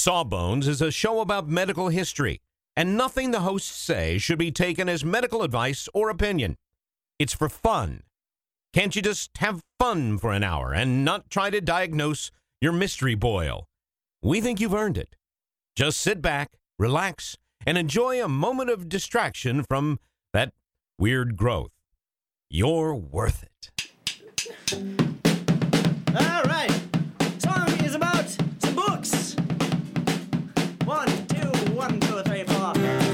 Sawbones is a show about medical history, and nothing the hosts say should be taken as medical advice or opinion. It's for fun. Can't you just have fun for an hour and not try to diagnose your mystery boil? We think you've earned it. Just sit back, relax, and enjoy a moment of distraction from that weird growth. You're worth it. All right. Song is about some books. 1, 2, 1, 2, 3, 4.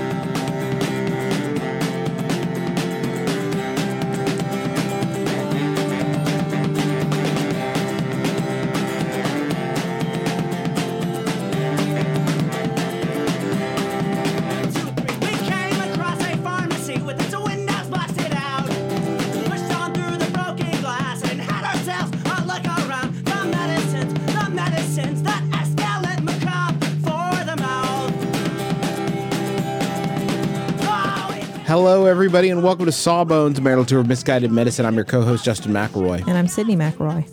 Hello, everybody, and welcome to Sawbones, a marital tour of misguided medicine. I'm your co-host, Justin McElroy. And I'm Sydney McElroy.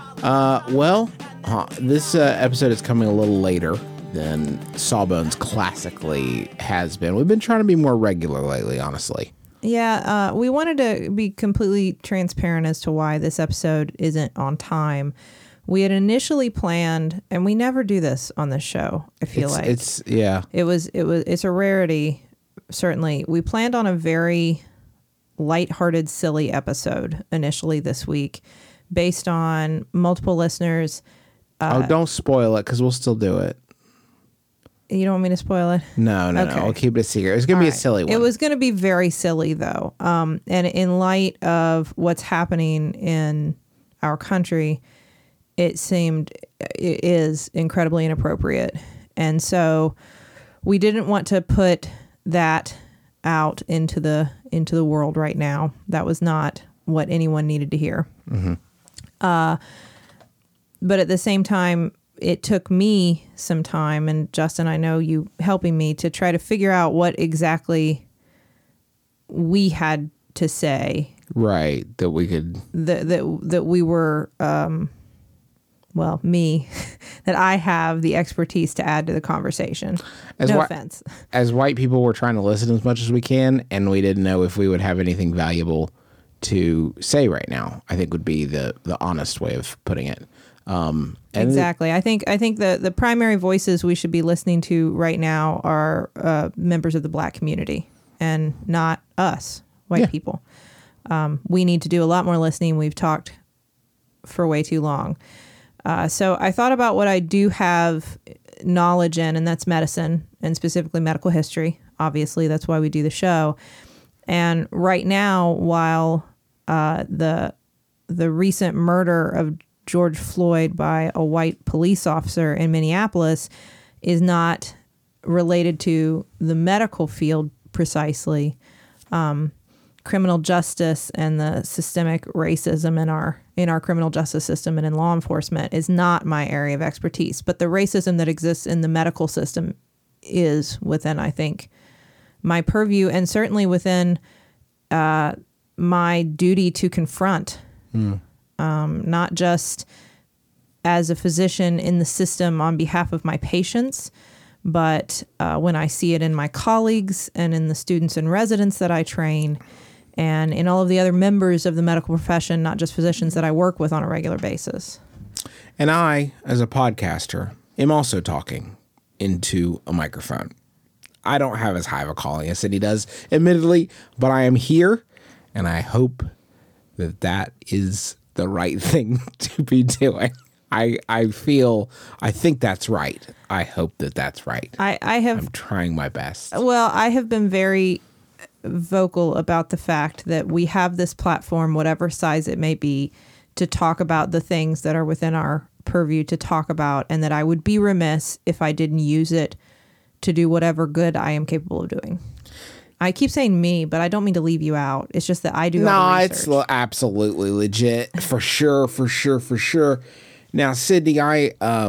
This episode is coming a little later than Sawbones classically has been. We've been trying to be more regular lately, honestly. Yeah, we wanted to be completely transparent as to why this episode isn't on time. We had initially planned, and we never do this on this show, I feel like. It's a rarity. Certainly, we planned on a very lighthearted, silly episode initially this week based on multiple listeners. Don't spoil it because we'll still do it. You don't want me to spoil it? No. I'll keep it a secret. It's going to be a silly one. It was going to be very silly, though. And in light of what's happening in our country, it is incredibly inappropriate. And so we didn't want to put that out into the world right now. That was not what anyone needed to hear. Mm-hmm. But at the same time, it took me some time, and Justin, I know you helping me to try to figure out what exactly we had to say. Right, that we could... That we were... that I have the expertise to add to the conversation. No offense. As white people, we're trying to listen as much as we can, and we didn't know if we would have anything valuable to say right now, I think would be the honest way of putting it. Exactly. I think the primary voices we should be listening to right now are members of the Black community and not us, white people. We need to do a lot more listening. We've talked for way too long. So I thought about what I do have knowledge in, and that's medicine, and specifically medical history. Obviously, that's why we do the show. And right now, while the recent murder of George Floyd by a white police officer in Minneapolis is not related to the medical field precisely, criminal justice and the systemic racism in our criminal justice system and in law enforcement is not my area of expertise. But the racism that exists in the medical system is within, I think, my purview, and certainly within my duty to confront, not just as a physician in the system on behalf of my patients, but when I see it in my colleagues and in the students and residents that I train, and in all of the other members of the medical profession, not just physicians that I work with on a regular basis. And I, as a podcaster, am also talking into a microphone. I don't have as high of a calling as Cindy does, admittedly, but I am here, and I hope that is the right thing to be doing. I think that's right. I hope that's right. I'm trying my best. Well, I have been very vocal about the fact that we have this platform, whatever size it may be, to talk about the things that are within our purview to talk about, and that I would be remiss if I didn't use it to do whatever good I am capable of doing. I keep saying me, but I don't mean to leave you out. It's just that I do all the research. It's absolutely legit. For sure. Now, Sydney, I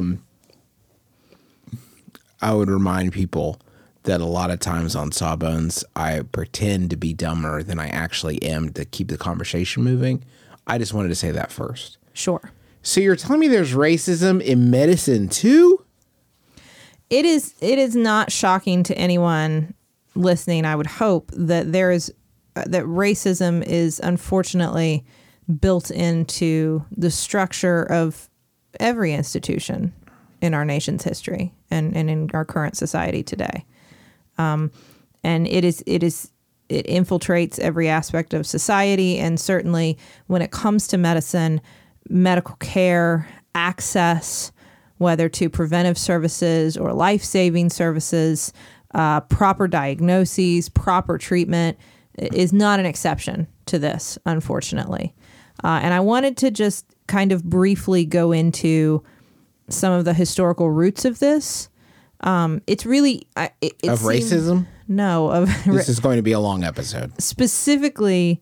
would remind people that a lot of times on Sawbones, I pretend to be dumber than I actually am to keep the conversation moving. I just wanted to say that first. Sure. So you're telling me there's racism in medicine too? It is not shocking to anyone listening, I would hope, that that racism is unfortunately built into the structure of every institution in our nation's history and in our current society today. And it infiltrates every aspect of society, and certainly when it comes to medicine, medical care, access, whether to preventive services or life-saving services, proper diagnoses, proper treatment is not an exception to this, unfortunately. And I wanted to just kind of briefly go into some of the historical roots of this. It's really... Of racism? No. This is going to be a long episode. Specifically,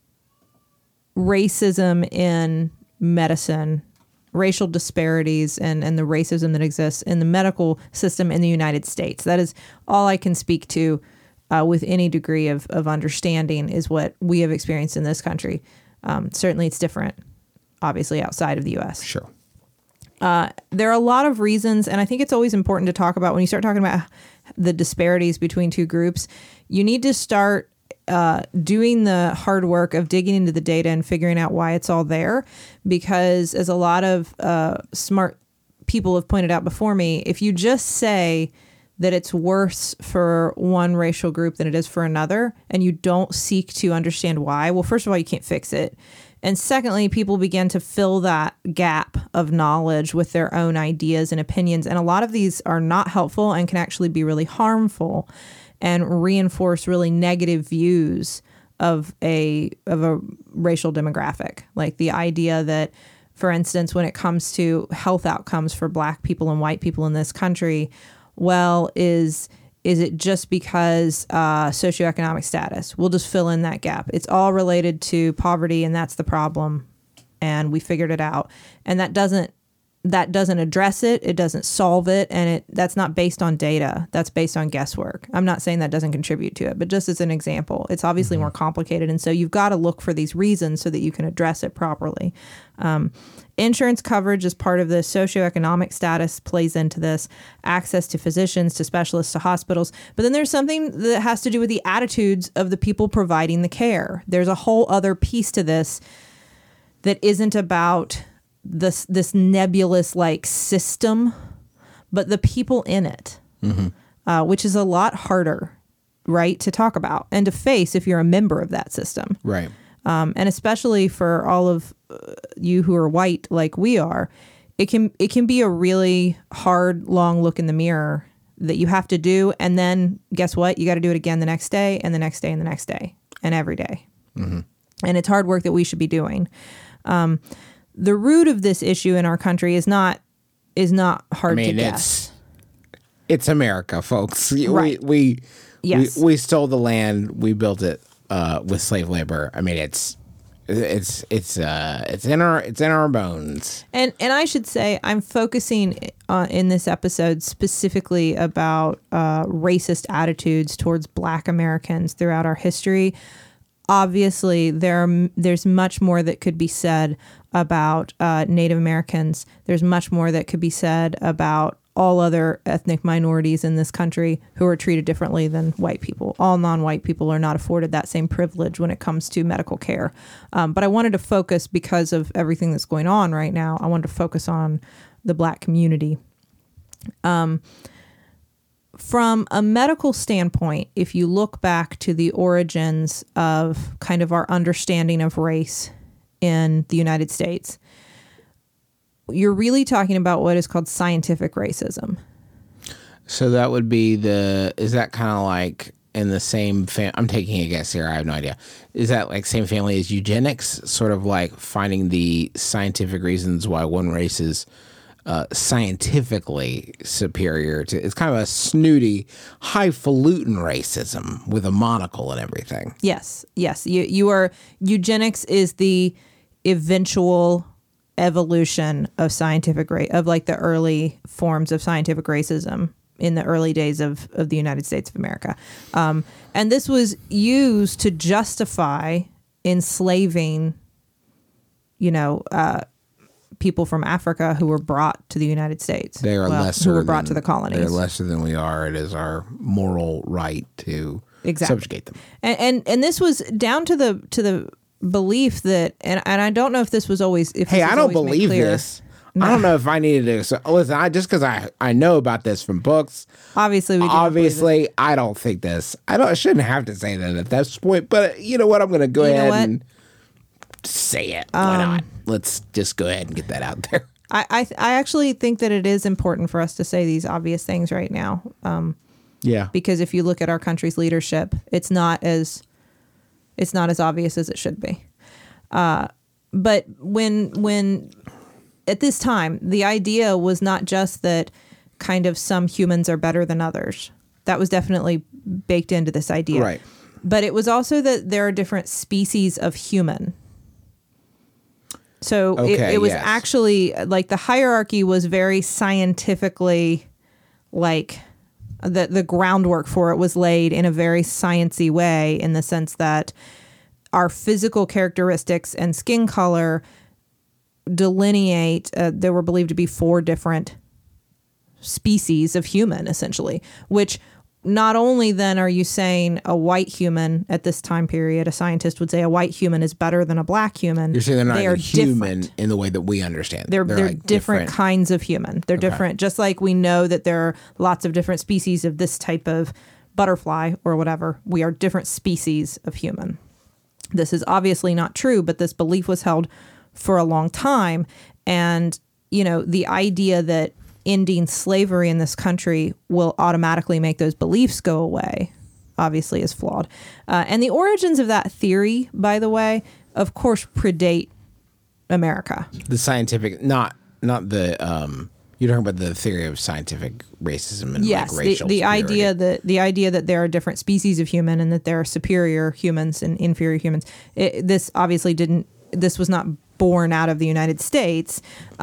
racism in medicine, racial disparities, and the racism that exists in the medical system in the United States. That is all I can speak to with any degree of understanding is what we have experienced in this country. Certainly it's different, obviously, outside of the U.S. Sure. There are a lot of reasons, and I think it's always important to talk about when you start talking about the disparities between two groups, you need to start doing the hard work of digging into the data and figuring out why it's all there. Because as a lot of smart people have pointed out before me, if you just say that it's worse for one racial group than it is for another, and you don't seek to understand why, well, first of all, you can't fix it. And secondly, people begin to fill that gap of knowledge with their own ideas and opinions. And a lot of these are not helpful and can actually be really harmful and reinforce really negative views of a racial demographic. Like the idea that, for instance, when it comes to health outcomes for Black people and white people in this country, well, is it just because socioeconomic status? We'll just fill in that gap. It's all related to poverty, and that's the problem. And we figured it out. And that doesn't address it. It doesn't solve it. And that's not based on data. That's based on guesswork. I'm not saying that doesn't contribute to it, but just as an example, it's obviously more complicated. And so you've got to look for these reasons so that you can address it properly. Insurance coverage is part of this. Socioeconomic status plays into this. Access to physicians, to specialists, to hospitals. But then there's something that has to do with the attitudes of the people providing the care. There's a whole other piece to this that isn't about this nebulous like system, but the people in it, which is a lot harder, right, to talk about and to face if you're a member of that system. Right. And especially for all of you who are white like we are, it can be a really hard, long look in the mirror that you have to do. And then guess what? You got to do it again the next day and the next day and the next day and every day. And it's hard work that we should be doing. The root of this issue in our country is not hard to guess. It's America, folks. Right. We Yes. we stole the land. We built it with slave labor. I mean, it's in our bones. And I should say I'm focusing in this episode specifically about racist attitudes towards Black Americans throughout our history. Obviously, there's much more that could be said about Native Americans. There's much more that could be said about all other ethnic minorities in this country who are treated differently than white people. All non-white people are not afforded that same privilege when it comes to medical care. But I wanted to focus, because of everything that's going on right now, I wanted to focus on the Black community. From a medical standpoint, if you look back to the origins of kind of our understanding of race in the United States, you're really talking about what is called scientific racism. So that would be is that kind of like in the same I'm taking a guess here, I have no idea. Is that like same family as eugenics, sort of like finding the scientific reasons why one race is scientifically superior to? It's kind of a snooty, highfalutin racism with a monocle and everything. Yes. You are. Eugenics is the eventual evolution of scientific of like the early forms of scientific racism in the early days of the United States of America. And this was used to justify enslaving, people from Africa who were brought to the United States. They are lesser. Who were brought to the colonies. They're lesser than we are. It is our moral right to subjugate them. And this was down to the belief that, and I don't know if this was always. Hey, I don't believe this. No. I don't know if I needed to. So, listen, just because I know about this from books. Obviously, I don't think this. I shouldn't have to say that at this point. But you know what? I'm going to go ahead and say it. Why not? Let's just go ahead and get that out there. I actually think that it is important for us to say these obvious things right now. Yeah. Because if you look at our country's leadership, it's not as obvious as it should be. But when at this time, the idea was not just that kind of some humans are better than others. That was definitely baked into this idea. Right. But it was also that there are different species of human. So it was actually like the hierarchy was very scientifically, like the groundwork for it was laid in a very sciencey way, in the sense that our physical characteristics and skin color delineate, there were believed to be 4 different species of human, essentially, which not only then are you saying a white human at this time period, a scientist would say a white human is better than a black human. You're saying they're not human in the way that we understand. They're like different kinds of human. They're different, just like we know that there are lots of different species of this type of butterfly or whatever. We are different species of human. This is obviously not true, but this belief was held for a long time. And, you know, the idea that ending slavery in this country will automatically make those beliefs go away, obviously is flawed. And the origins of that theory, by the way, of course, predate America. The scientific, not the, you're talking about the theory of scientific racism and like racial the idea that there are different species of human and that there are superior humans and inferior humans. This was not born out of the United States.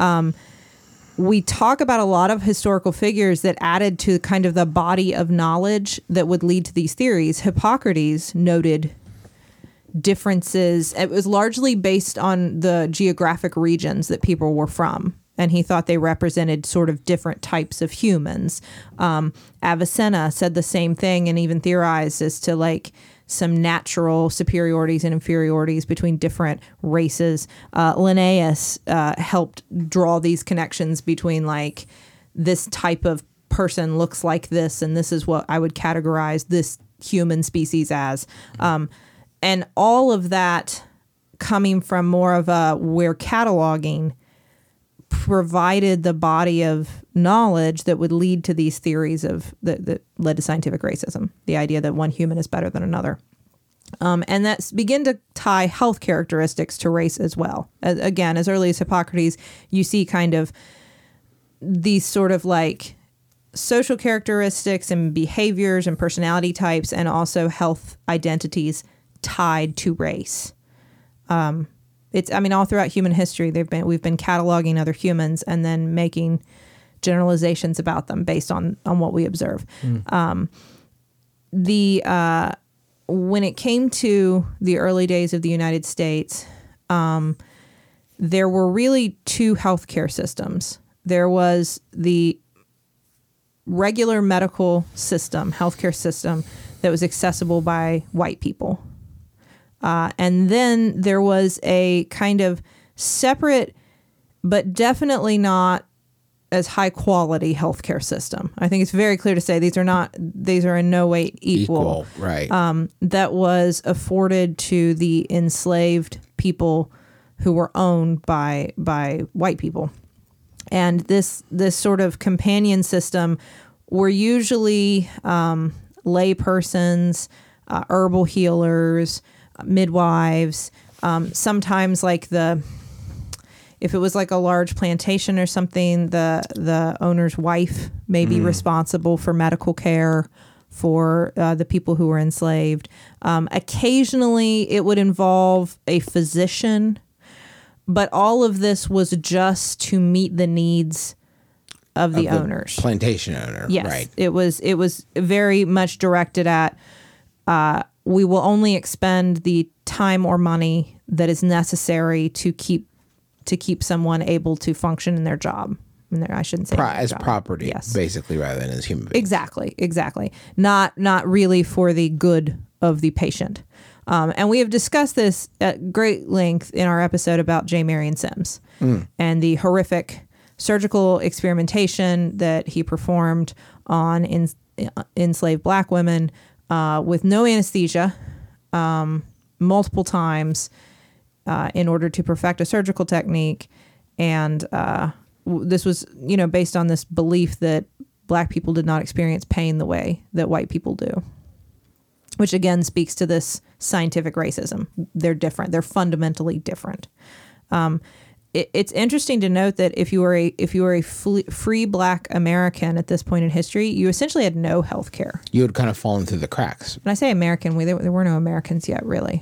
We talk about a lot of historical figures that added to kind of the body of knowledge that would lead to these theories. Hippocrates noted differences. It was largely based on the geographic regions that people were from, and he thought they represented sort of different types of humans. Avicenna said the same thing and even theorized as to like some natural superiorities and inferiorities between different races. Linnaeus helped draw these connections between like this type of person looks like this, and this is what I would categorize this human species as. And all of that coming from more of a we're cataloging provided the body of knowledge that would lead to these theories that led to scientific racism, the idea that one human is better than another. And that's begin to tie health characteristics to race as well. Again, as early as Hippocrates, you see kind of these sort of like social characteristics and behaviors and personality types, and also health identities tied to race. All throughout human history, we've been cataloging other humans and then making generalizations about them based on what we observe. When it came to the early days of the United States, there were really 2 healthcare systems. There was the regular medical system, healthcare system, that was accessible by white people. And then there was a kind of separate, but definitely not as high quality healthcare system. I think it's very clear to say these are in no way equal. Right. That was afforded to the enslaved people who were owned by white people. And this sort of companion system were usually lay persons, herbal healers, midwives, sometimes like if it was like a large plantation or something, the owner's wife may be responsible for medical care for the people who were enslaved. Occasionally it would involve a physician, but all of this was just to meet the needs of the owners. Plantation owner. Yes. Right. It was very much directed at we will only expend the time or money that is necessary to keep to keep someone able to function in their job. I shouldn't say as job. property, yes. basically, rather than as human beings. Exactly. Not really for the good of the patient. And we have discussed this at great length in our episode about J. Marion Sims and the horrific surgical experimentation that he performed on enslaved black women with no anesthesia multiple times in order to perfect a surgical technique. And this was, based on this belief that black people did not experience pain the way that white people do, which again speaks to this scientific racism. They're different. They're fundamentally different. It's interesting to note that if you were a free black American at this point in history, you essentially had no health care. You had kind of fallen through the cracks. When I say American, there were no Americans yet, really.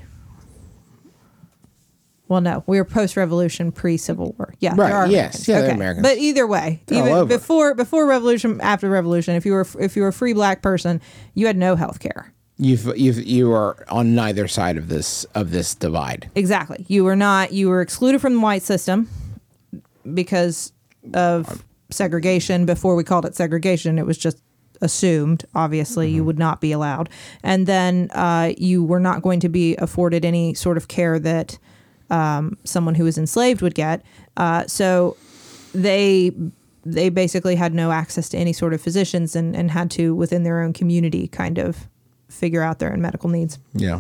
Well, no, we were post-revolution, pre-Civil War. Yeah, right. There are Yes, Americans. yeah, okay. they're Americans. But either way, They're even all over. before revolution, after revolution, if you were a free black person, you had no health care. You are on neither side of this divide. Exactly. You were excluded from the white system because of segregation. Before we called it segregation, it was just assumed, obviously, you would not be allowed. And then you were not going to be afforded any sort of care that someone who was enslaved would get. So they basically had no access to any sort of physicians and had to, within their own community, kind of figure out their own medical needs. Yeah.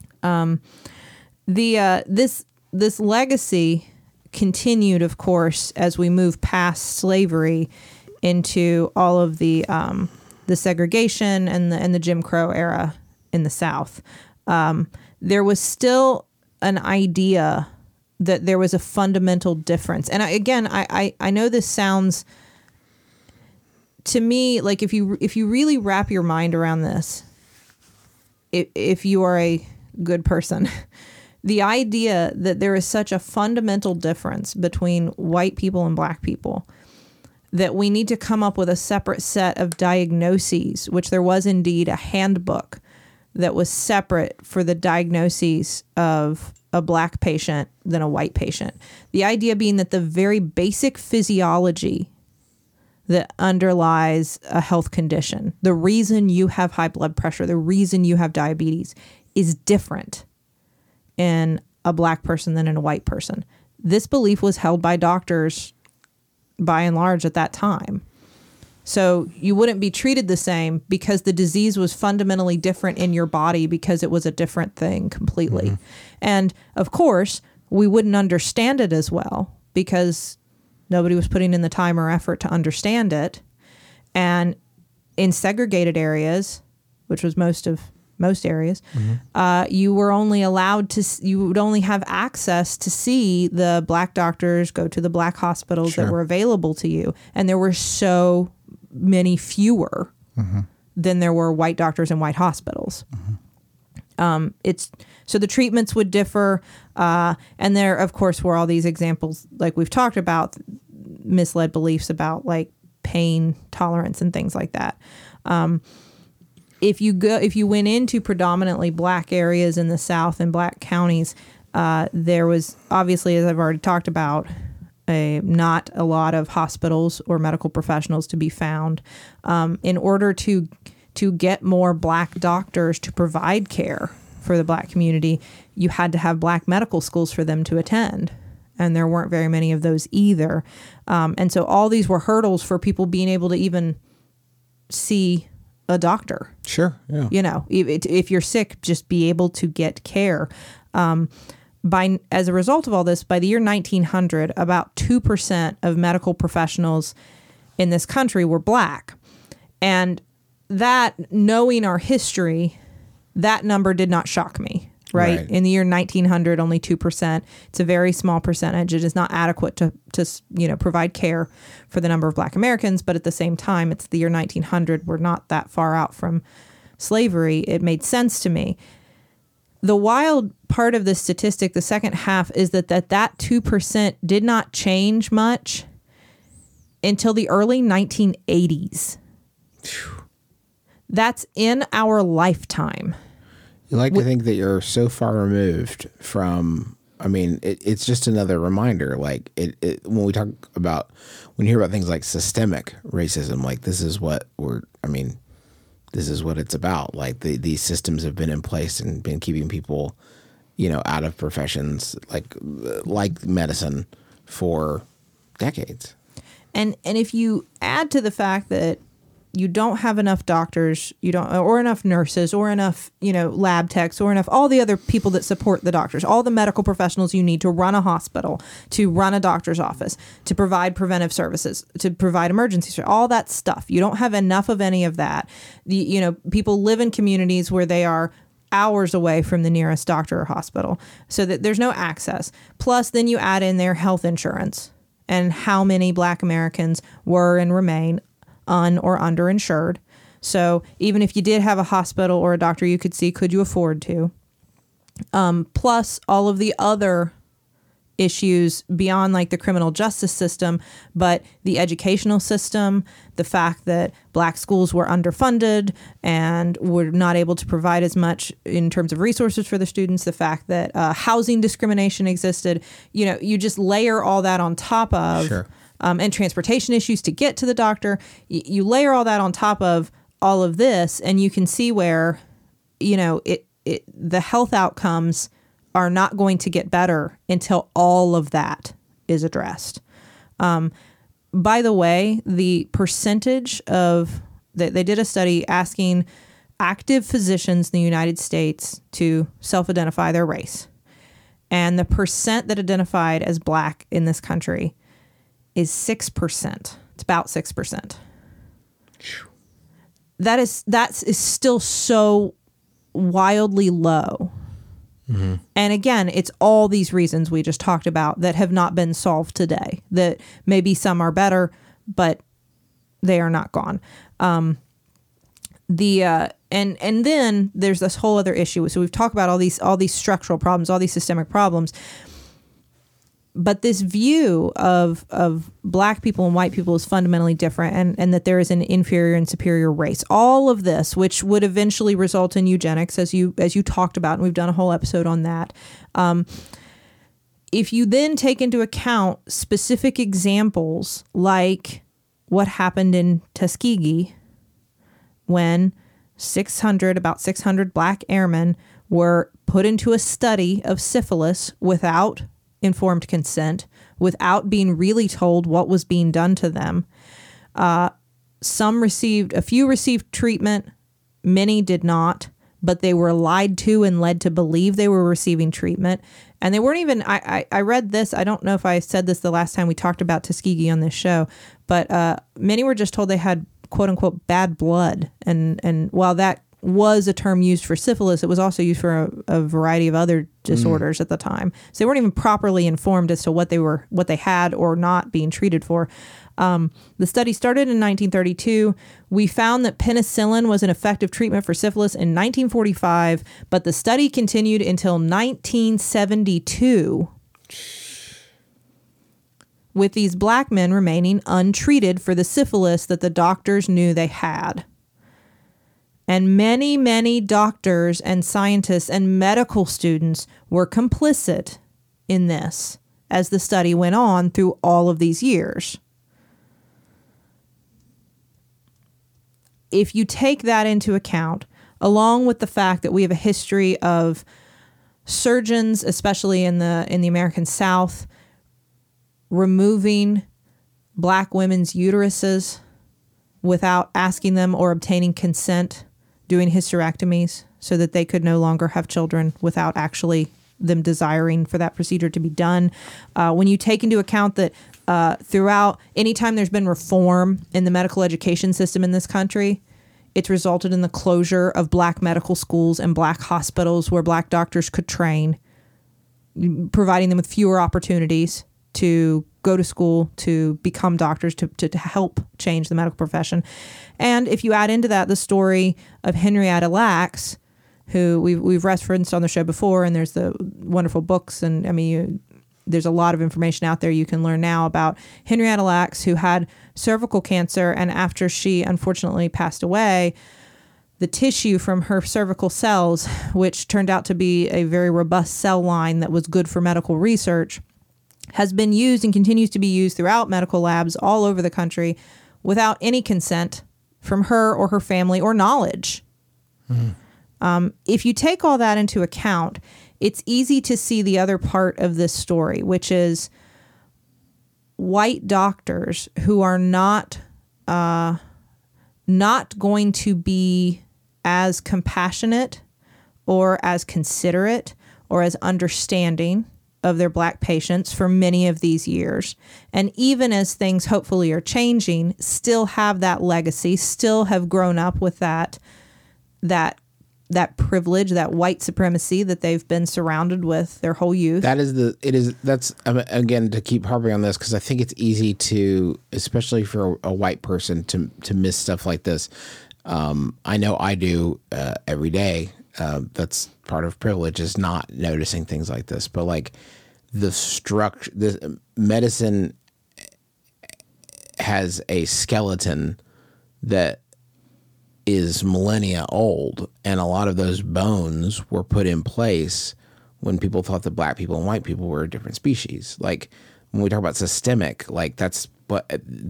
This legacy continued, of course, as we move past slavery into all of the segregation and the Jim Crow era in the South. There was still an idea that there was a fundamental difference. And I know this sounds to me like if you really wrap your mind around this, if you are a good person, the idea that there is such a fundamental difference between white people and black people that we need to come up with a separate set of diagnoses, which there was indeed a handbook that was separate for the diagnoses of a black patient than a white patient. The idea being that the very basic physiology that underlies a health condition, the reason you have high blood pressure, the reason you have diabetes, is different in a black person than in a white person. This belief was held by doctors by and large at that time. So you wouldn't be treated the same because the disease was fundamentally different in your body because it was a different thing completely. Mm-hmm. And of course, we wouldn't understand it as well because nobody was putting in the time or effort to understand it. And in segregated areas, which was most areas, you were only allowed you would only have access to see the black doctors, go to the black hospitals that were available to you. And there were so many fewer than there were white doctors in white hospitals. So the treatments would differ. And there, of course, were all these examples, like we've talked about, misled beliefs about like pain tolerance and things like that. If you went into predominantly black areas in the South and black counties, there was obviously, as I've already talked about, not a lot of hospitals or medical professionals to be found. In order to get more black doctors to provide care for the black community, you had to have black medical schools for them to attend. And there weren't very many of those either. And so all these were hurdles for people being able to even see a doctor. Sure. Yeah. If you're sick, just be able to get care. As a result of all this, by the year 1900, about 2% of medical professionals in this country were black. And that, knowing our history, that number did not shock me. Right. In the year 1900, only 2%. It's a very small percentage. It is not adequate to provide care for the number of black Americans. But at the same time, it's the year 1900. We're not that far out from slavery. It made sense to me. The wild part of the statistic, the second half, is that 2% did not change much until the early 1980s. That's in our lifetime. You like to think that you're so far removed from I mean, it's just another reminder. Like when when you hear about things like systemic racism, like this is what it's about. Like these systems have been in place and been keeping people, out of professions like medicine for decades. And if you add to the fact that you don't have enough doctors, or enough nurses, or enough, lab techs, or enough all the other people that support the doctors, all the medical professionals you need to run a hospital, to run a doctor's office, to provide preventive services, to provide emergency service, all that stuff. You don't have enough of any of that. People live in communities where they are hours away from the nearest doctor or hospital, so that there's no access. Plus, then you add in their health insurance and how many Black Americans were and remain or underinsured. So even if you did have a hospital or a doctor you could see, could you afford to? Plus all of the other issues beyond like the criminal justice system, but the educational system, the fact that Black schools were underfunded and were not able to provide as much in terms of resources for the students, the fact that housing discrimination existed, you just layer all that on top of... Sure. And transportation issues to get to the doctor. You layer all that on top of all of this, and you can see where, the health outcomes are not going to get better until all of that is addressed. By the way, the percentage they did a study asking active physicians in the United States to self-identify their race. And the percent that identified as Black in this country is 6%. It's about 6%. That is still so wildly low. Mm-hmm. And again, it's all these reasons we just talked about that have not been solved today. That maybe some are better, but they are not gone. And then there's this whole other issue. So we've talked about all these structural problems, all these systemic problems. But this view of Black people and white people is fundamentally different, and that there is an inferior and superior race. All of this, which would eventually result in eugenics, as you talked about, and we've done a whole episode on that. If you then take into account specific examples like what happened in Tuskegee, when about 600 Black airmen were put into a study of syphilis without informed consent, without being really told what was being done to them. A few received treatment, many did not, but they were lied to and led to believe they were receiving treatment. And they weren't even, I read this, I don't know if I said this the last time we talked about Tuskegee on this show, but many were just told they had quote unquote bad blood. And while that was a term used for syphilis, it was also used for a variety of other disorders at the time. So they weren't even properly informed as to what they had or not being treated for. The study started in 1932. We found that penicillin was an effective treatment for syphilis in 1945, but the study continued until 1972, with these Black men remaining untreated for the syphilis that the doctors knew they had. And many, many doctors and scientists and medical students were complicit in this as the study went on through all of these years. If you take that into account, along with the fact that we have a history of surgeons, especially in the American South, removing Black women's uteruses without asking them or obtaining consent, doing hysterectomies so that they could no longer have children without actually them desiring for that procedure to be done. When you take into account that throughout, anytime there's been reform in the medical education system in this country, it's resulted in the closure of Black medical schools and Black hospitals where Black doctors could train, providing them with fewer opportunities to go to school, to become doctors, to help change the medical profession. And if you add into that the story of Henrietta Lacks, who we've referenced on the show before, and there's the wonderful books, and there's a lot of information out there you can learn now about Henrietta Lacks, who had cervical cancer, and after she unfortunately passed away, the tissue from her cervical cells, which turned out to be a very robust cell line that was good for medical research, has been used and continues to be used throughout medical labs all over the country without any consent from her or her family or knowledge. If you take all that into account, it's easy to see the other part of this story, which is white doctors who are not going to be as compassionate or as considerate or as understanding of their black patients for many of these years. And even as things hopefully are changing, still have that legacy, still have grown up with that privilege, that white supremacy that they've been surrounded with their whole youth. That's again, to keep harping on this, because I think it's easy to, especially for a white person, to miss stuff like this. I know I do every day. That's part of privilege, is not noticing things like this. But like the structure, the medicine has a skeleton that is millennia old, and a lot of those bones were put in place when people thought that black people and white people were a different species. Like when we talk about systemic, like that's what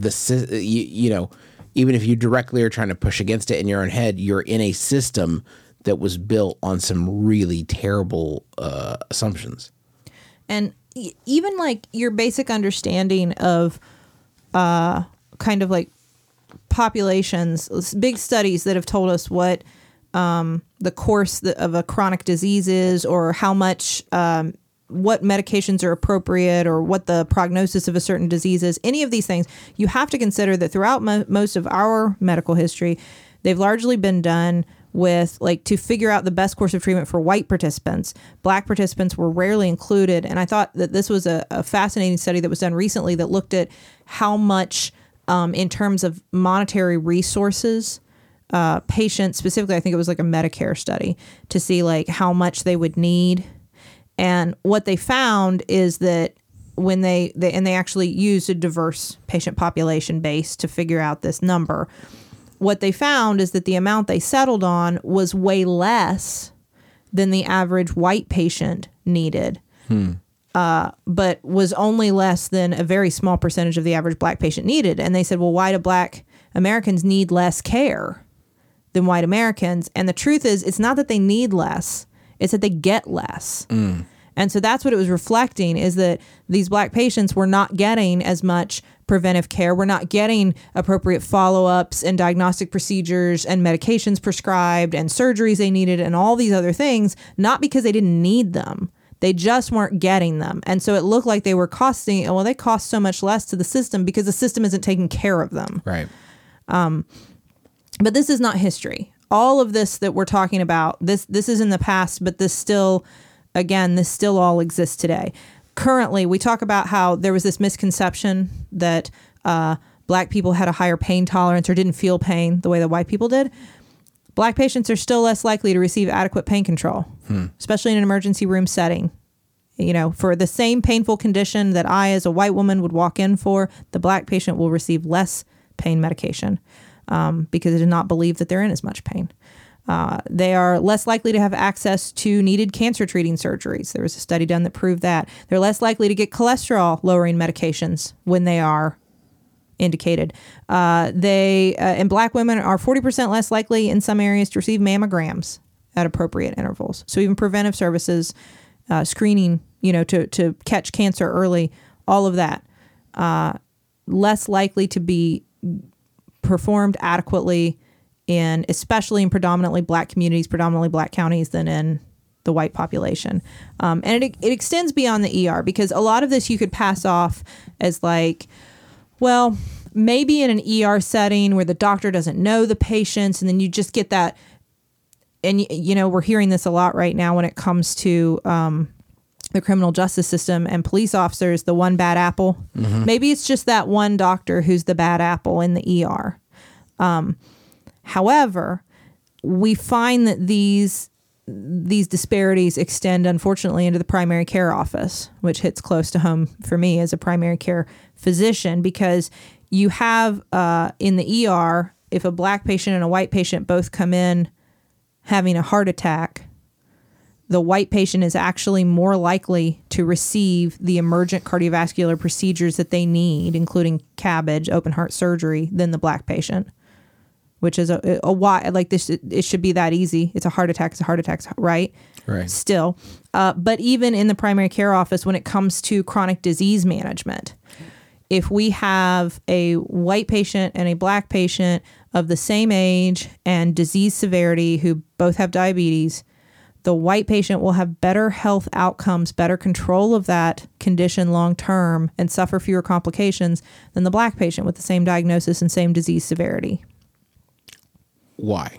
even if you directly are trying to push against it in your own head, you're in a system that was built on some really terrible assumptions. And even like your basic understanding of kind of like populations, big studies that have told us what the course of a chronic disease is, or how much, what medications are appropriate, or what the prognosis of a certain disease is. Any of these things, you have to consider that throughout most of our medical history, they've largely been done with like to figure out the best course of treatment for white participants. Black participants were rarely included. And I thought that this was a fascinating study that was done recently that looked at how much in terms of monetary resources, patients, specifically, I think it was like a Medicare study, to see like how much they would need. And what they found is that when they actually used a diverse patient population base to figure out this number, what they found is that the amount they settled on was way less than the average white patient needed. But was only less than a very small percentage of the average black patient needed. And they said, well, why do black Americans need less care than white Americans? And the truth is, it's not that they need less, it's that they get less. And so that's what it was reflecting, is that these black patients were not getting as much preventive care. We're not getting appropriate follow-ups and diagnostic procedures and medications prescribed and surgeries they needed and all these other things, not because they didn't need them. They just weren't getting them. And so it looked like they were costing, well, they cost so much less to the system because the system isn't taking care of them. Right. But this is not history. All of this that we're talking about, this is in the past, but this still all exists today. Currently, we talk about how there was this misconception that black people had a higher pain tolerance or didn't feel pain the way that white people did. Black patients are still less likely to receive adequate pain control, especially in an emergency room setting. You know, for the same painful condition that I, as a white woman, would walk in for, the black patient will receive less pain medication because they do not believe that they're in as much pain. They are less likely to have access to needed cancer treating surgeries. There was a study done that proved that. They're less likely to get cholesterol lowering medications when they are indicated. And black women are 40% less likely in some areas to receive mammograms at appropriate intervals. So even preventive services, screening, to catch cancer early, all of that, less likely to be performed adequately especially in predominantly black communities, predominantly black counties, than in the white population. And it extends beyond the ER, because a lot of this you could pass off as like, well, maybe in an ER setting where the doctor doesn't know the patients, and then you just get that. And, we're hearing this a lot right now when it comes to the criminal justice system and police officers, the one bad apple. Mm-hmm. Maybe it's just that one doctor who's the bad apple in the ER. However, we find that these disparities extend, unfortunately, into the primary care office, which hits close to home for me as a primary care physician, because you have in the ER, if a black patient and a white patient both come in having a heart attack, the white patient is actually more likely to receive the emergent cardiovascular procedures that they need, including CABG, open heart surgery, than the black patient, which is a why. Like this, it should be that easy. It's a heart attack. It's a heart attack, right? Right. Still. But even in the primary care office, when it comes to chronic disease management, if we have a white patient and a black patient of the same age and disease severity who both have diabetes, the white patient will have better health outcomes, better control of that condition long term, and suffer fewer complications than the black patient with the same diagnosis and same disease severity. Why?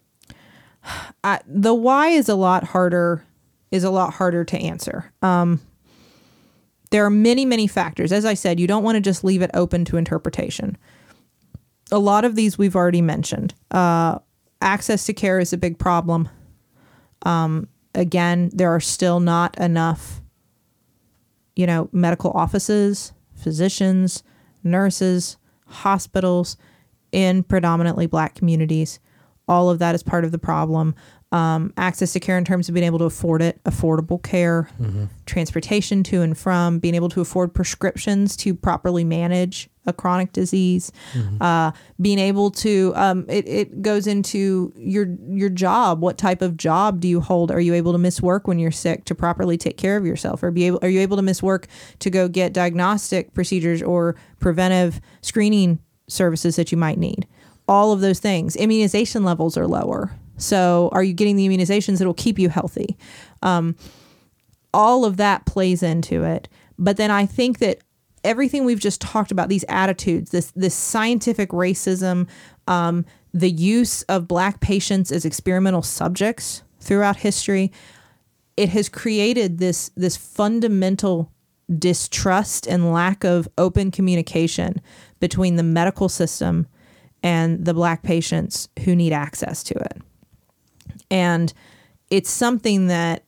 The why is a lot harder to answer. There are many, many factors. As I said, you don't want to just leave it open to interpretation. A lot of these we've already mentioned. Access to care is a big problem. Again, there are still not enough, medical offices, physicians, nurses, hospitals in predominantly black communities. All of that is part of the problem. Access to care in terms of being able to afford it, affordable care, transportation to and from, being able to afford prescriptions to properly manage a chronic disease, being able to, it goes into your job. What type of job do you hold? Are you able to miss work when you're sick to properly take care of yourself? Or are you able to miss work to go get diagnostic procedures or preventive screening services that you might need? All of those things. Immunization levels are lower. So are you getting the immunizations that will keep you healthy? All of that plays into it. But then I think that everything we've just talked about, these attitudes, this scientific racism, the use of black patients as experimental subjects throughout history, it has created this fundamental distrust and lack of open communication between the medical system and the black patients who need access to it. And it's something that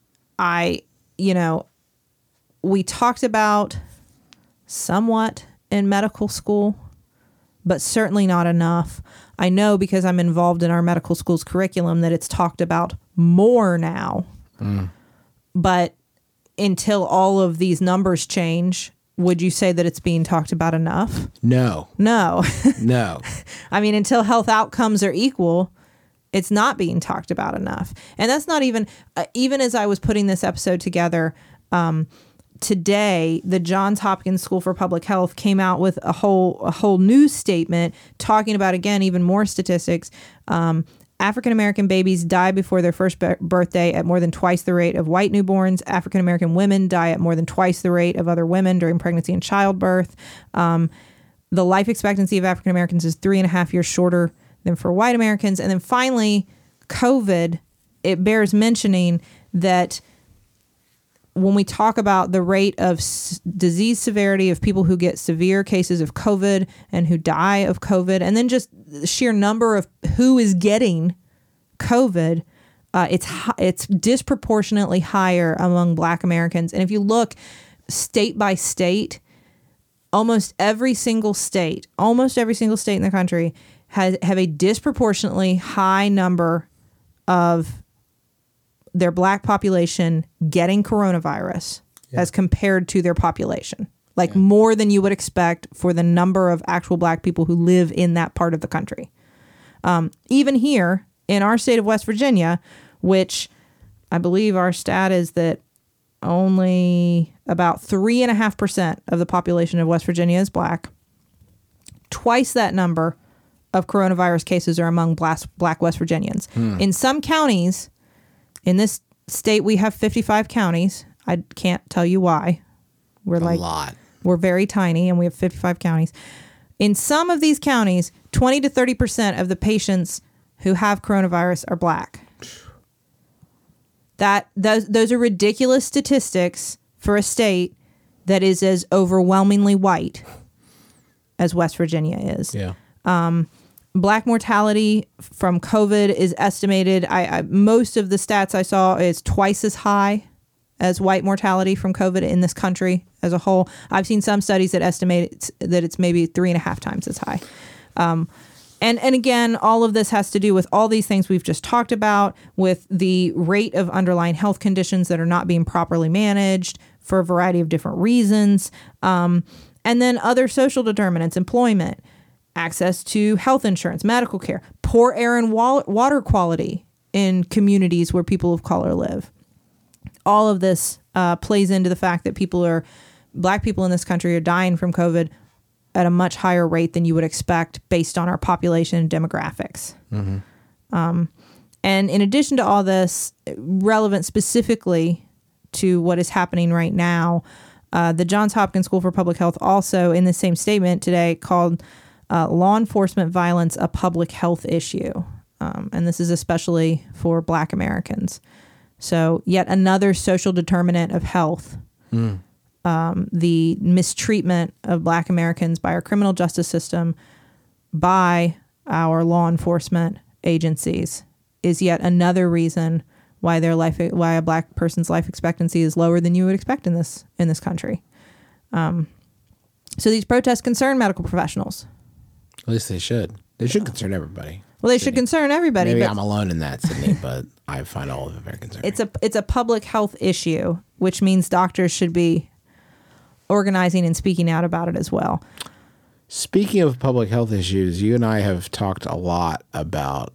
we talked about somewhat in medical school, but certainly not enough. I know because I'm involved in our medical school's curriculum that it's talked about more now. But until all of these numbers change, would you say that it's being talked about enough? No. No. No. I mean, until health outcomes are equal, it's not being talked about enough. And that's not even as I was putting this episode together, today, the Johns Hopkins School for Public Health came out with a whole news statement talking about, again, even more statistics. African-American babies die before their first birthday at more than twice the rate of white newborns. African-American women die at more than twice the rate of other women during pregnancy and childbirth. The life expectancy of African-Americans is 3.5 years shorter than for white Americans. And then finally, COVID, it bears mentioning that when we talk about the rate of disease severity of people who get severe cases of COVID and who die of COVID, and then just the sheer number of who is getting COVID, it's disproportionately higher among black Americans. And if you look state by state, almost every single state in the country have a disproportionately high number of their black population getting coronavirus as compared to their population. More than you would expect for the number of actual black people who live in that part of the country. Even here in our state of West Virginia, which I believe our stat is that only about 3.5% of the population of West Virginia is black. Twice that number of coronavirus cases are among black West Virginians. In some counties, in this state, we have 55 counties. I can't tell you why. We're A lot. We're very tiny and we have 55 counties. In some of these counties, 20 to 30% of the patients who have coronavirus are black. Those are ridiculous statistics for a state that is as overwhelmingly white as West Virginia is. Yeah. Black mortality from COVID is estimated. Most of the stats I saw is twice as high as white mortality from COVID in this country as a whole. I've seen some studies that estimate that it's maybe 3.5 times as high. And again, all of this has to do with all these things we've just talked about, with the rate of underlying health conditions that are not being properly managed for a variety of different reasons. And then other social determinants, employment, access to health insurance, medical care, poor air and water quality in communities where people of color live. All of this plays into the fact that Black people in this country are dying from COVID at a much higher rate than you would expect based on our population and demographics. And in addition to all this, relevant specifically to what is happening right now, the Johns Hopkins School for Public Health also, in the same statement today, called law enforcement violence a public health issue. And this is especially for Black Americans. So yet another social determinant of health. The mistreatment of Black Americans by our criminal justice system, by our law enforcement agencies, is yet another reason why why a Black person's life expectancy is lower than you would expect in this country. So these protests concern medical professionals. At least they should. They should concern everybody. Well, they should concern everybody. Maybe I'm alone in that, Sydney, but I find all of it very concerning. It's a public health issue, which means doctors should be organizing and speaking out about it as well. Speaking of public health issues, you and I have talked a lot about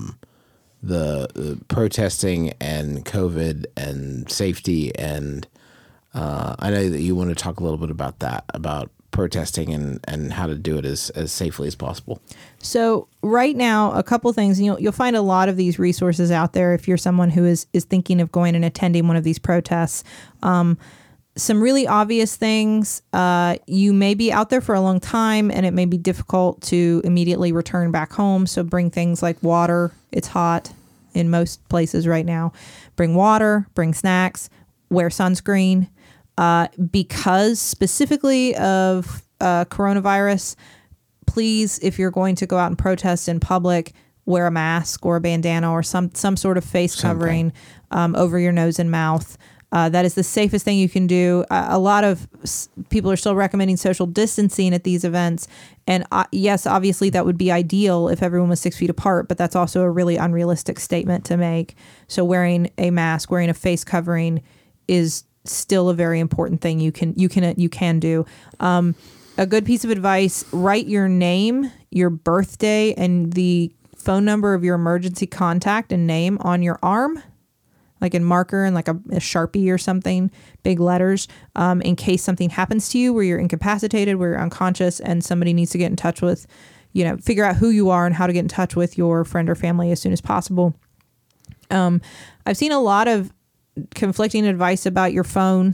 the protesting and COVID and safety, and I know that you want to talk a little bit about that, about protesting and how to do it as safely as possible. So right now, a couple things, you'll find a lot of these resources out there if you're someone who is thinking of going and attending one of these protests. Some really obvious things, you may be out there for a long time and it may be difficult to immediately return back home. So bring things like water. It's hot in most places right now. Bring water, bring snacks, wear sunscreen. Because specifically of coronavirus, please, if you're going to go out and protest in public, wear a mask or a bandana or some sort of face covering over your nose and mouth. That is the safest thing you can do. A lot of people are still recommending social distancing at these events. And yes, obviously that would be ideal if everyone was 6 feet apart, but that's also a really unrealistic statement to make. So wearing a mask, wearing a face covering is still a very important thing you can do. A good piece of advice: write your name, your birthday, and the phone number of your emergency contact and name on your arm, like in marker and like a Sharpie or something, big letters, in case something happens to you where you're incapacitated, where you're unconscious, and somebody needs to get in touch with, figure out who you are and how to get in touch with your friend or family as soon as possible. I've seen a lot of conflicting advice about your phone.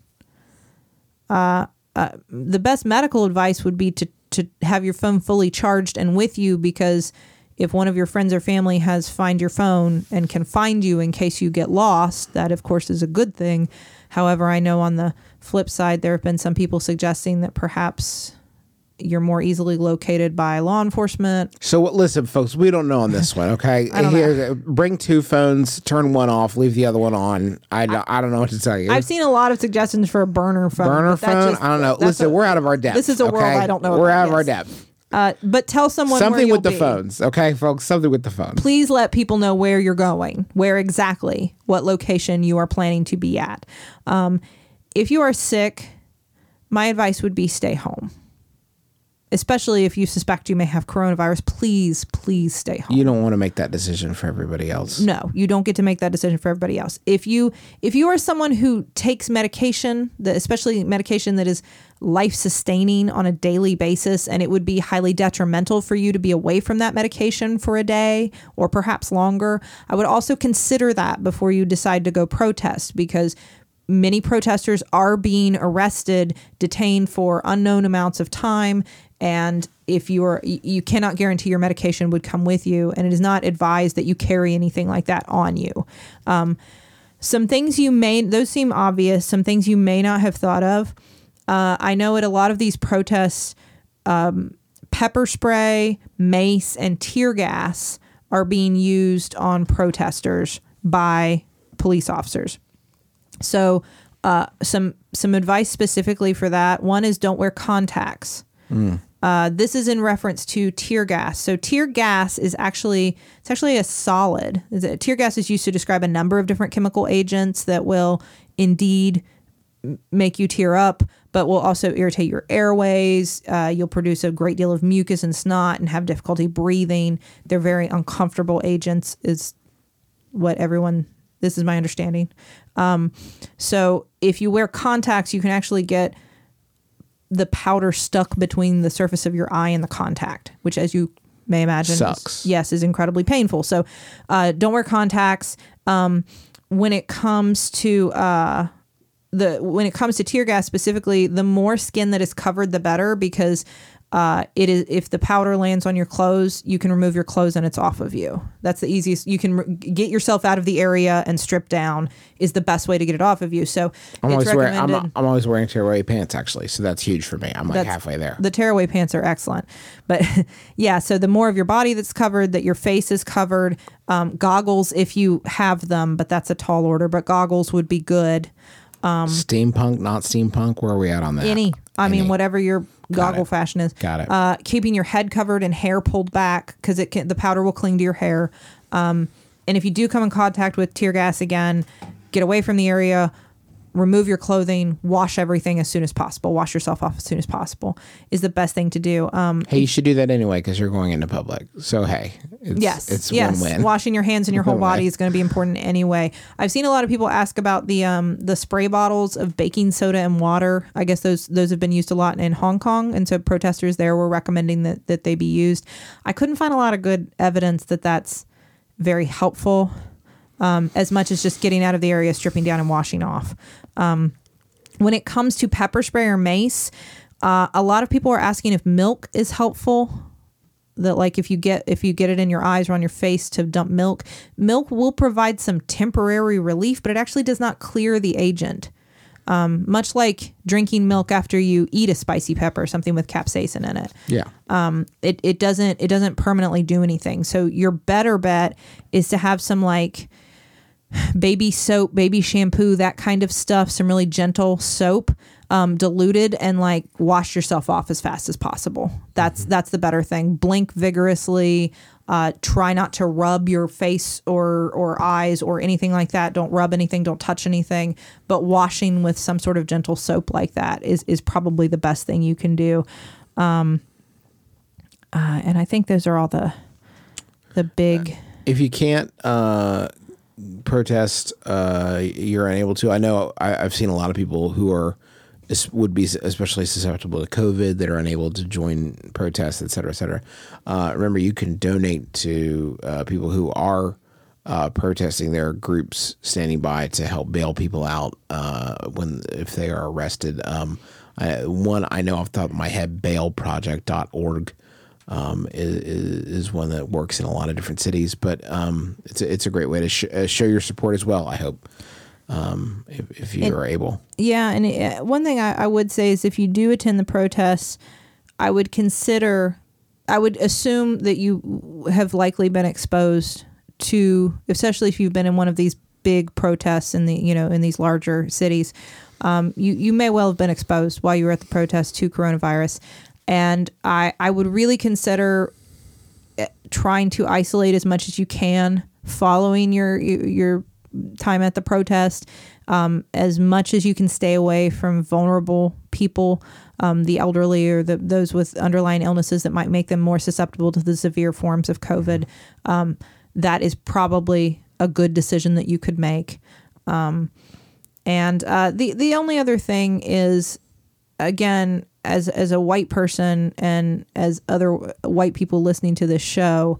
The best medical advice would be to have your phone fully charged and with you, because if one of your friends or family has find your phone and can find you in case you get lost, that of course is a good thing. However, I know on the flip side, there have been some people suggesting that perhaps you're more easily located by law enforcement. So listen, folks, we don't know on this one, okay? Bring two phones, turn one off, leave the other one on. I don't know what to tell you. I've seen a lot of suggestions for a burner phone. Burner phone? I don't know. Listen, we're out of our depth. This is a world I don't know. We're out of our depth. But tell someone something where with the phones, okay, folks? Something with the phones. Please let people know where you're going, where exactly, what location you are planning to be at. If you are sick, my advice would be stay home. Especially if you suspect you may have coronavirus, please stay home. You don't want to make that decision for everybody else. No, you don't get to make that decision for everybody else. If you are someone who takes medication, especially medication that is life-sustaining on a daily basis, and it would be highly detrimental for you to be away from that medication for a day or perhaps longer, I would also consider that before you decide to go protest, because many protesters are being arrested, detained for unknown amounts of time. And if you cannot guarantee your medication would come with you, and it is not advised that you carry anything like that on you. Some things those seem obvious, some things you may not have thought of. I know at a lot of these protests, pepper spray, mace, and tear gas are being used on protesters by police officers. So some advice specifically for that. One is don't wear contacts. This is in reference to tear gas. So tear gas is actually a solid. Tear gas is used to describe a number of different chemical agents that will indeed make you tear up, but will also irritate your airways. You'll produce a great deal of mucus and snot and have difficulty breathing. They're very uncomfortable agents, is what this is my understanding. So if you wear contacts, you can actually get the powder stuck between the surface of your eye and the contact, which, as you may imagine, sucks. Is incredibly painful. So don't wear contacts. When it comes to tear gas specifically, the more skin that is covered, the better, because if the powder lands on your clothes, you can remove your clothes and it's off of you. That's the easiest. You can get yourself out of the area and strip down is the best way to get it off of you. So I'm always wearing tearaway pants, actually. So that's huge for me. I'm like halfway there. The tearaway pants are excellent. But yeah, so the more of your body that's covered, that your face is covered, goggles if you have them, but that's a tall order, but goggles would be good. Steampunk, not steampunk. Where are we at on that? I mean, whatever your goggle fashion is. Got it. Keeping your head covered and hair pulled back, because the powder will cling to your hair. And if you do come in contact with tear gas again, get away from the area, remove your clothing, wash everything as soon as possible. Wash yourself off as soon as possible is the best thing to do. Hey, you should do that anyway because you're going into public. So, hey, it's win-win. Washing your hands and your whole body is going to be important anyway. I've seen a lot of people ask about the spray bottles of baking soda and water. I guess those have been used a lot in Hong Kong, and so protesters there were recommending that they be used. I couldn't find a lot of good evidence that that's very helpful. As much as just getting out of the area, stripping down and washing off. When it comes to pepper spray or mace, a lot of people are asking if milk is helpful. That like if you get it in your eyes or on your face to dump milk will provide some temporary relief, but it actually does not clear the agent. Much like drinking milk after you eat a spicy pepper, something with capsaicin in it. Yeah. It doesn't permanently do anything. So your better bet is to have some like baby soap, baby shampoo, that kind of stuff, some really gentle soap, diluted, and like wash yourself off as fast as possible. That's the better thing. Blink vigorously. Try not to rub your face or eyes or anything like that. Don't rub anything. Don't touch anything. But washing with some sort of gentle soap like that is probably the best thing you can do. And I think those are all the big. If you can't protest, you're unable to. I know I've seen a lot of people who would be especially susceptible to COVID that are unable to join protests, et cetera, et cetera. Remember, you can donate to people who are protesting. There are groups standing by to help bail people out if they are arrested. One I know off the top of my head, bailproject.org. Is one that works in a lot of different cities, but it's a great way to show your support as well, I hope, if you are able. Yeah, and one thing I would say is if you do attend the protests, I would assume that you have likely been exposed to, especially if you've been in one of these big protests in these larger cities, you may well have been exposed while you were at the protest to coronavirus. And I would really consider trying to isolate as much as you can following your time at the protest, as much as you can stay away from vulnerable people, the elderly or those with underlying illnesses that might make them more susceptible to the severe forms of COVID. That is probably a good decision that you could make. And the only other thing is, again, as a white person and as other white people listening to this show,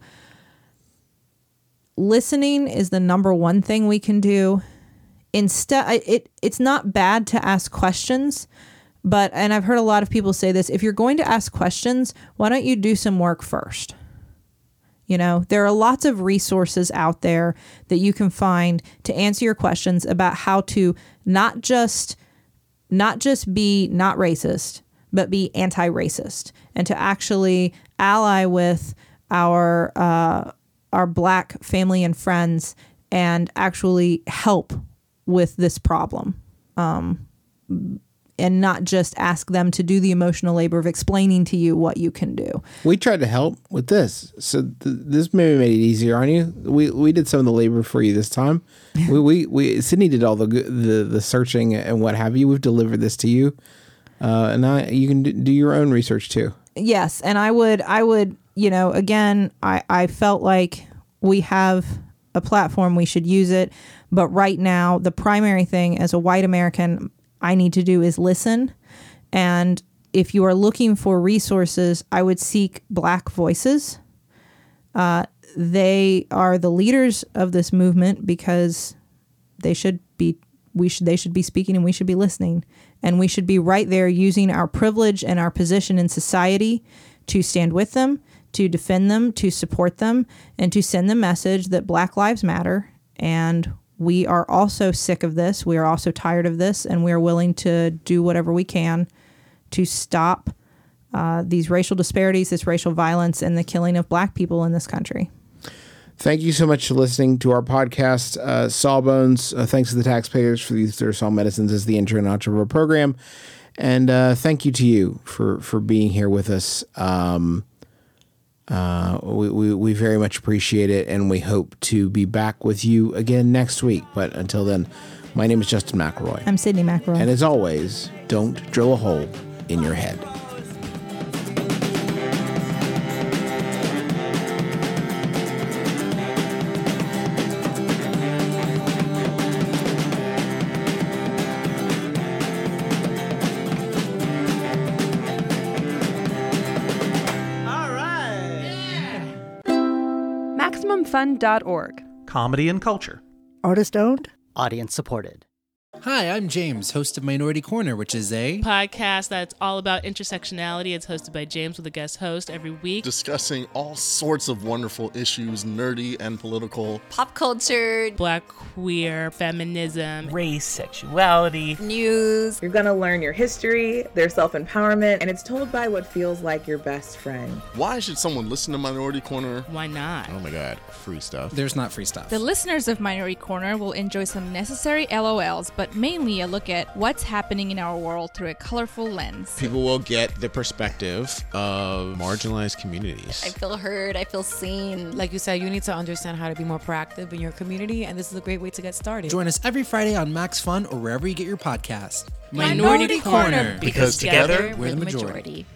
listening is the number one thing we can do. Instead, it's not bad to ask questions, and I've heard a lot of people say this, if you're going to ask questions, why don't you do some work first? There are lots of resources out there that you can find to answer your questions about how to not just be not racist, but be anti-racist, and to actually ally with our Black family and friends and actually help with this problem. not just ask them to do the emotional labor of explaining to you what you can do. We tried to help with this, so this maybe made it easier on you. We did some of the labor for you this time. we Sydney did all the searching and what have you. We've delivered this to you, and now you can do your own research too. Yes, and I would, again, I felt like we have a platform, we should use it. But right now, the primary thing as a white American I need to do is listen. And if you are looking for resources, I would seek Black voices. They are the leaders of this movement because they should be speaking and we should be listening. And we should be right there using our privilege and our position in society to stand with them, to defend them, to support them, and to send the message that Black Lives Matter. And we are also sick of this. We are also tired of this, and we are willing to do whatever we can to stop these racial disparities, this racial violence, and the killing of Black people in this country. Thank you so much for listening to our podcast, Sawbones. Thanks to the taxpayers for these Saw Medicines as the intro and outro of our program. And thank you to you for being here with us. We very much appreciate it, and we hope to be back with you again next week. But until then, my name is Justin McElroy. I'm Sydney McElroy. And as always, don't drill a hole in your head. MaximumFun.org. Comedy and culture. Artist owned. Audience supported. Hi, I'm James, host of Minority Corner, which is a podcast that's all about intersectionality. It's hosted by James with a guest host every week. Discussing all sorts of wonderful issues, nerdy and political. Pop culture. Black, queer, feminism. Race, sexuality. News. You're gonna learn your history, their self-empowerment, and it's told by what feels like your best friend. Why should someone listen to Minority Corner? Why not? Oh my God, free stuff. There's not free stuff. The listeners of Minority Corner will enjoy some necessary LOLs, but mainly a look at what's happening in our world through a colorful lens. People will get the perspective of marginalized communities. I feel heard, I feel seen. Like you said, you need to understand how to be more proactive in your community, and this is a great way to get started. Join us every Friday on Max Fun or wherever you get your podcast. Minority Corner, because together we're the majority.